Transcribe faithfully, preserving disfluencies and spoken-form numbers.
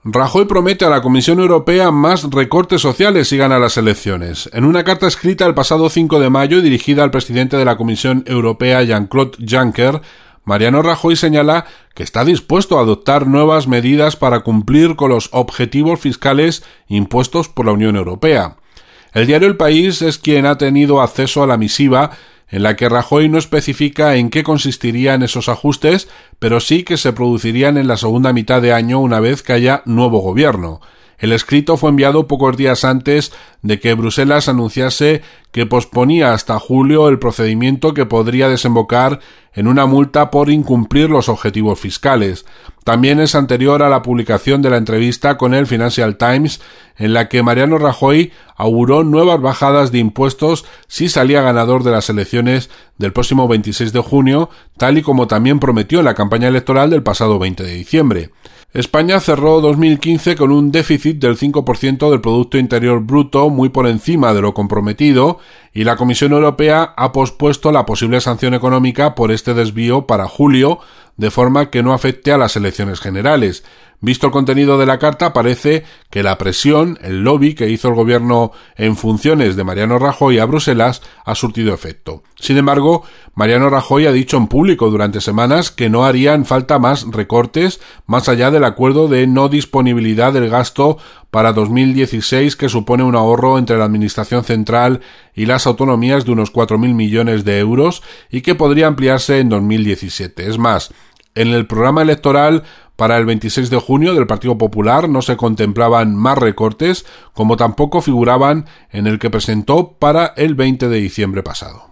Rajoy promete a la Comisión Europea más recortes sociales si gana las elecciones. En una carta escrita el pasado cinco de mayo y dirigida al presidente de la Comisión Europea, Jean-Claude Juncker, Mariano Rajoy señala que está dispuesto a adoptar nuevas medidas para cumplir con los objetivos fiscales impuestos por la Unión Europea. El diario El País es quien ha tenido acceso a la misiva en la que Rajoy no especifica en qué consistirían esos ajustes, pero sí que se producirían en la segunda mitad de año una vez que haya nuevo gobierno. El escrito fue enviado pocos días antes de que Bruselas anunciase que posponía hasta julio el procedimiento que podría desembocar en una multa por incumplir los objetivos fiscales. También es anterior a la publicación de la entrevista con el Financial Times, en la que Mariano Rajoy auguró nuevas bajadas de impuestos si salía ganador de las elecciones del próximo veintiséis de junio, tal y como también prometió en la campaña electoral del pasado veinte de diciembre. España cerró dos mil quince con un déficit del cinco por ciento del Producto Interior Bruto, muy por encima de lo comprometido, y la Comisión Europea ha pospuesto la posible sanción económica por este desvío para julio, de forma que no afecte a las elecciones generales. Visto el contenido de la carta, parece que la presión, el lobby que hizo el gobierno en funciones de Mariano Rajoy a Bruselas ha surtido efecto. Sin embargo, Mariano Rajoy ha dicho en público durante semanas que no harían falta más recortes más allá del acuerdo de no disponibilidad del gasto para dos mil dieciséis, que supone un ahorro entre la Administración Central y las autonomías de unos cuatro mil millones de euros y que podría ampliarse en dos mil diecisiete. Es más, en el programa electoral para el veintiséis de junio del Partido Popular no se contemplaban más recortes, como tampoco figuraban en el que presentó para el veinte de diciembre pasado.